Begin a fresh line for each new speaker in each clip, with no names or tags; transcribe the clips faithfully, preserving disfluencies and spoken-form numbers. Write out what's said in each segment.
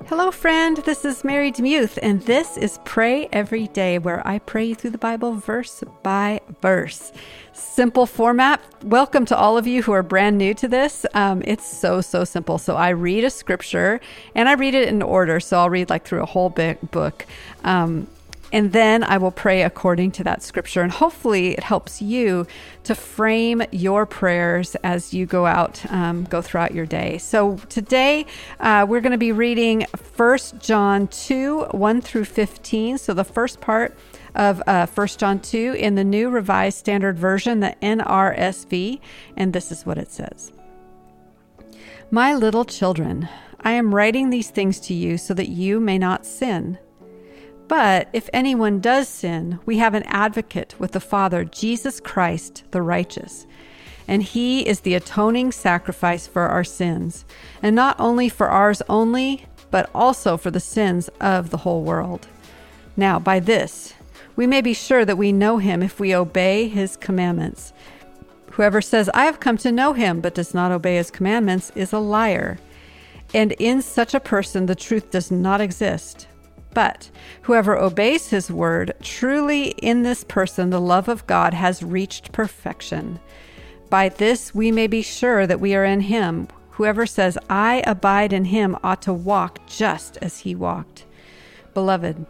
Hello, friend. This is Mary Demuth, and this is Pray Every Day, where I pray through the Bible verse by verse. Simple format. Welcome to all of you who are brand new to this. Um, it's so, so simple. So I read a scripture, and I read it in order. So I'll read like through a whole big book. Um, And then I will pray according to that scripture. And hopefully it helps you to frame your prayers as you go out, um, go throughout your day. So today uh, we're going to be reading First John two, one through fifteen. So the first part of uh, First John two in the New Revised Standard Version, the N R S V. And this is what it says. My little children, I am writing these things to you so that you may not sin. But if anyone does sin, we have an advocate with the Father, Jesus Christ, the righteous. And he is the atoning sacrifice for our sins, and not only for ours only, but also for the sins of the whole world. Now, by this, we may be sure that we know him if we obey his commandments. Whoever says, I have come to know him, but does not obey his commandments, is a liar. And in such a person, the truth does not exist. But whoever obeys his word, truly in this person the love of God has reached perfection. By this we may be sure that we are in him. Whoever says, I abide in him, ought to walk just as he walked. Beloved,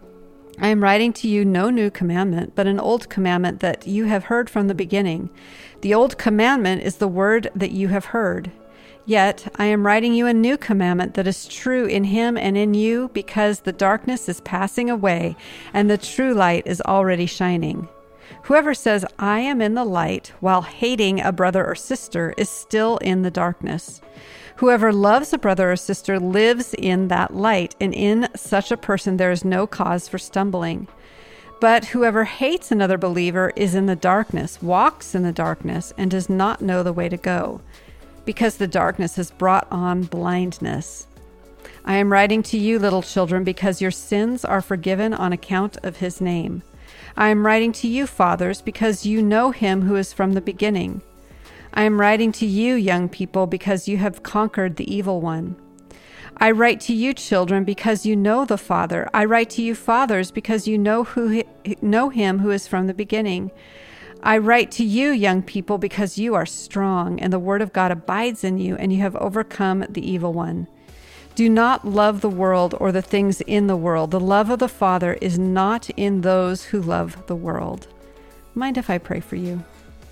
I am writing to you no new commandment, but an old commandment that you have heard from the beginning. The old commandment is the word that you have heard. Yet I am writing you a new commandment that is true in him and in you, because the darkness is passing away and the true light is already shining. Whoever says, I am in the light, while hating a brother or sister, is still in the darkness. Whoever loves a brother or sister lives in that light, and in such a person there is no cause for stumbling. But whoever hates another believer is in the darkness, walks in the darkness, and does not know the way to go, because the darkness has brought on blindness. I am writing to you, little children, because your sins are forgiven on account of his name. I am writing to you, fathers, because you know him who is from the beginning. I am writing to you, young people, because you have conquered the evil one. I write to you, children, because you know the Father. I write to you, fathers, because you know who know him who is from the beginning. I write to you, young people, because you are strong, and the word of God abides in you, and you have overcome the evil one. Do not love the world or the things in the world. The love of the Father is not in those who love the world. Mind if I pray for you?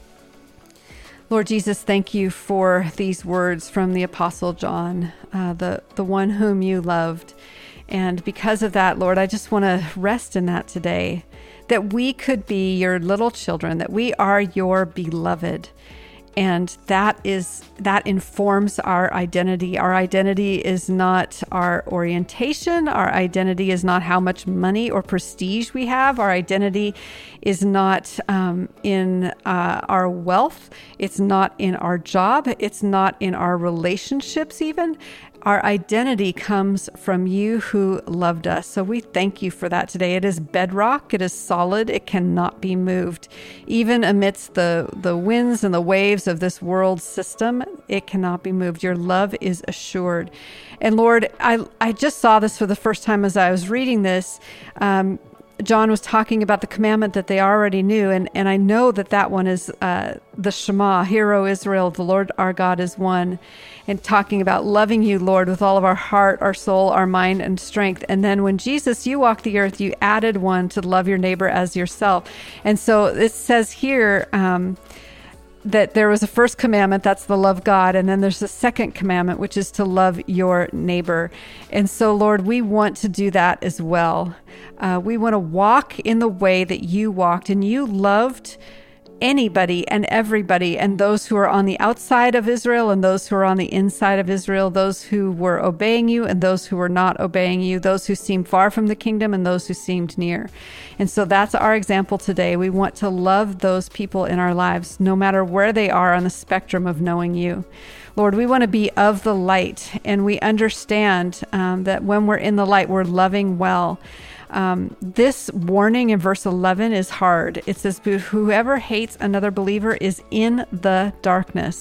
Lord Jesus, thank you for these words from the Apostle John, uh, the, the one whom you loved. And because of that, Lord, I just want to rest in that today, that we could be your little children, that we are your beloved. And that is that informs our identity. Our identity is not our orientation. Our identity is not how much money or prestige we have. Our identity is not um, in uh, our wealth. It's not in our job. It's not in our relationships even. Our identity comes from you who loved us. So we thank you for that today. It is bedrock. It is solid. It cannot be moved. Even amidst the, the winds and the waves of this world system, it cannot be moved. Your love is assured. And Lord, I, I just saw this for the first time as I was reading this. Um, John was talking about the commandment that they already knew, and, and I know that that one is uh, the Shema, Hear, O Israel, the Lord our God is one, and talking about loving you, Lord, with all of our heart, our soul, our mind, and strength. And then when Jesus, you walked the earth, you added one to love your neighbor as yourself. And so it says here um, that there was a first commandment, that's the love God, and then there's a second commandment, which is to love your neighbor. And so, Lord, we want to do that as well. Uh, we want to walk in the way that you walked, and you loved anybody and everybody, and those who are on the outside of Israel and those who are on the inside of Israel, those who were obeying you and those who were not obeying you, those who seemed far from the kingdom and those who seemed near. And so that's our example today. We want to love those people in our lives, no matter where they are on the spectrum of knowing you. Lord, we want to be of the light, and we understand um, that when we're in the light, we're loving well. Um, this warning in verse eleven is hard. It says, "Whoever hates another believer is in the darkness,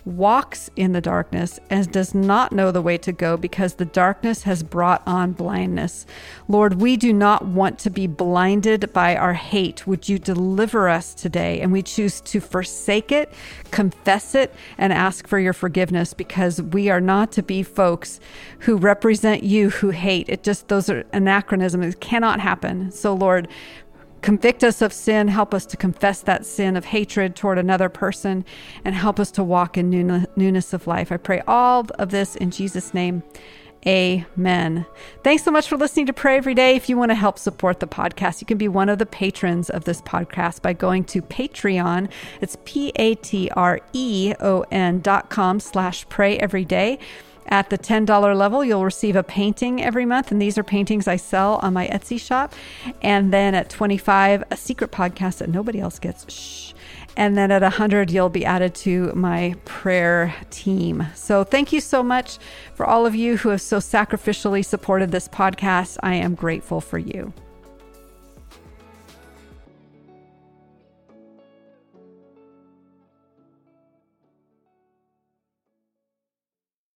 walks in the darkness and does not know the way to go because the darkness has brought on blindness. Lord, we do not want to be blinded by our hate. Would you deliver us today? And we choose to forsake it, confess it, and ask for your forgiveness, because we are not to be folks who represent you who hate. It just, those are anachronisms. It cannot happen. So Lord, convict us of sin, help us to confess that sin of hatred toward another person, and help us to walk in newness of life. I pray all of this in Jesus' name. Amen. Thanks so much for listening to Pray Every Day. If you want to help support the podcast, you can be one of the patrons of this podcast by going to Patreon. It's P-A-T-R-E-O-N dot com slash pray every day. At the ten dollars level, you'll receive a painting every month, and these are paintings I sell on my Etsy shop. And then at twenty-five dollars, a secret podcast that nobody else gets. Shh. And then at one hundred dollars, you'll be added to my prayer team. So thank you so much for all of you who have so sacrificially supported this podcast. I am grateful for you.